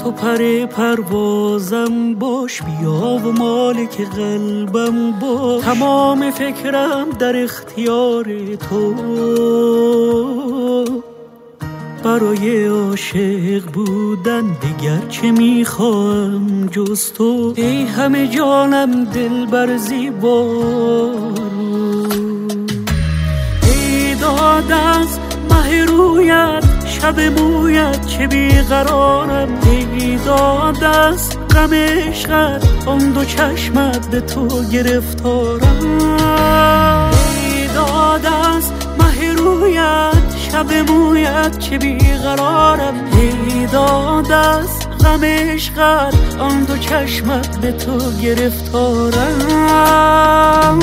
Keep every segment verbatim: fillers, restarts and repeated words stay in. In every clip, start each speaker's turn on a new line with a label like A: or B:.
A: تو پر پروازم باش، بیا و مالک قلبم باش. تمام فکرم در اختیار تو، برای عاشق بودن دیگر چه میخواهم جز تو. ای همه جانم دل بر زیبارو، ای داد از مه رویت شب مویت چه بیقرارم. ای داد از غم عشقت آن دو چشمت به تو گرفتارم. ای داد از مه رویت شب مویت چه بیقرارم. ای داد از غم عشقت آن دو چشمت به تو گرفتارم.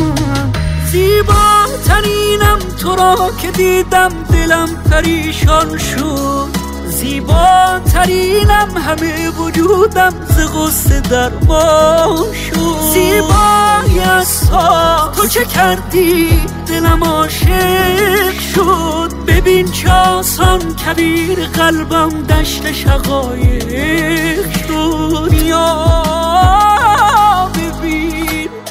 A: زیباترینم تو را که دیدم دلم پریشان شد. زیباترینم همه وجودم ز غصه درمان شد. زیبایی از تو چه کردی دلم عاشق شد. ببین چه آسان کبیر قلبم دشت شقایق شد. یا ببین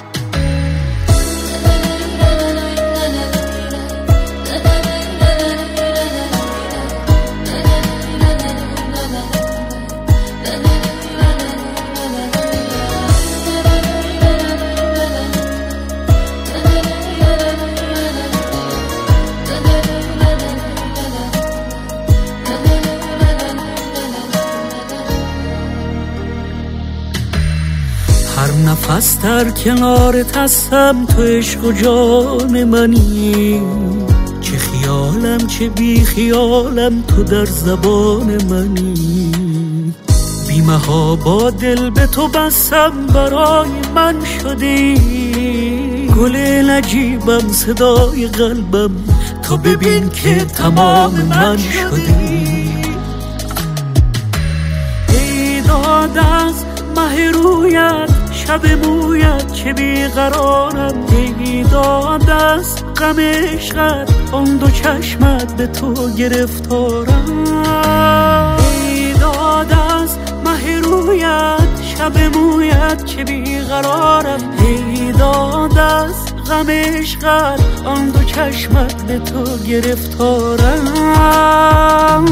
A: نفس در کنارت هستم، تو عشق و جان منی. چه خیالم چه بی خیالم تو در زبان منی. بی محابا دل به تو بستم برای من شدی. گل نجیبم صدای قلبم تو ببین که تمام من شدی. ای داد از مه رویت شب مویت چه بیقرارم. ای داد از غم عشقت آن دو چشمت به تو گرفتارم. ای داد از مه رویت شب مویت چه بیقرارم. ای داد از غم عشقت آن دو چشمت به تو گرفتارم.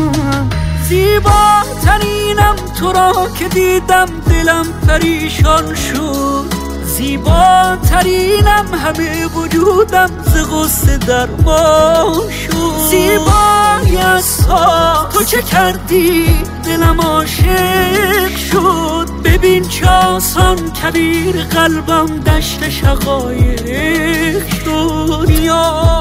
A: زیباترینم تو را که دیدم دلم پریشان شد. زیباترینم همه وجودم ز غصه درمان شد. زیبایی از تو چه کردی دلم عاشق شد. ببین چه آسان کبیر قلبم دشت شقایق شد. یا